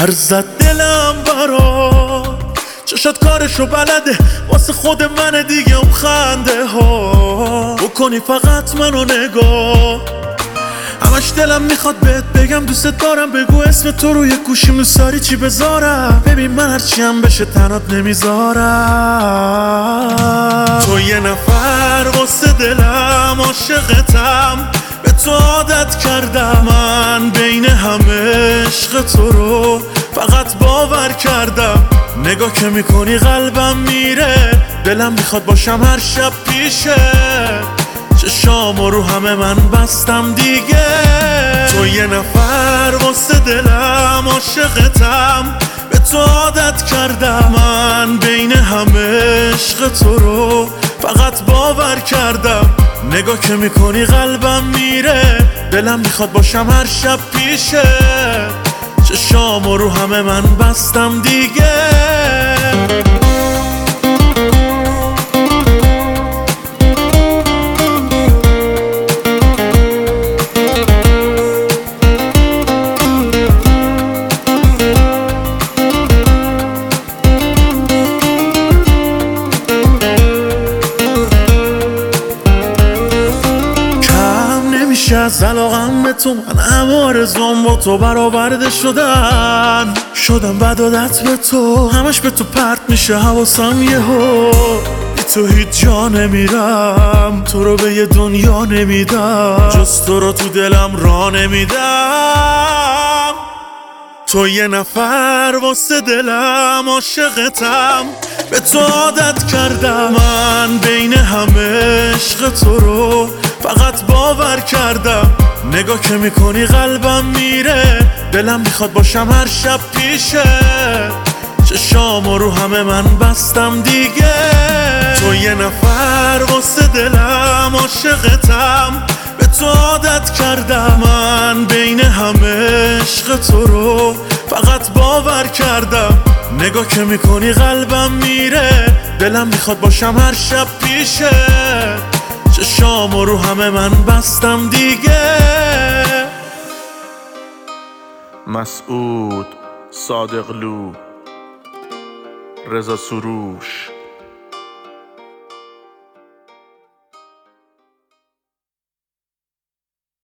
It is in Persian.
پر زد دلم برا چشات کارشو بلده واسه خود من دیگه اون خنده ها بکنی فقط منو نگاه همش دلم میخواد بهت بگم دوست دارم بگو اسم تو روی گوشی موساری چی بذارم ببین من هرچی هم بشه تنات نمیذارم تو یه نفر واسه دلم عاشقتم به تو عادت کردم من بین همه عشق تو رو فقط باور کردم نگاه که میکنی قلبم میره دلم میخواد باشم هر شب پیشه چشامو رو همه من بستم دیگه تو یه نفر واسه دلم عاشقتم به تو عادت کردم من بین همه عشق تو رو فقط باور کردم نگاه که میکنی قلبم میره دلم میخواد باشم هر شب پیشه چشامو رو همه من بستم دیگه از علاقم به تو من همه آرزوام با تو برآورده شدم بد عادت به تو همش به تو پرت میشه حواسم یهو بی تو هیچ جا نمیرم تو رو به یه دنیا نمیدم جز تو رو تو دلم را نمیدم تو یه نفر واسه دلم عاشقتم به تو عادت کردم من بین همه عشق تو رو فقط باور کردم نگاه که میکنی قلبم میره دلم میخواد باشم هر شب پیشه چشامو رو همه من بستم دیگه تو یه نفر واسه دلم عاشقتم به تو عادت کردم من بین همه عشق تو رو فقط باور کردم نگاه که میکنی قلبم میره دلم میخواد باشم هر شب پیشه چشامو رو همه من بستم دیگه مسعود صادقلو رضا سروش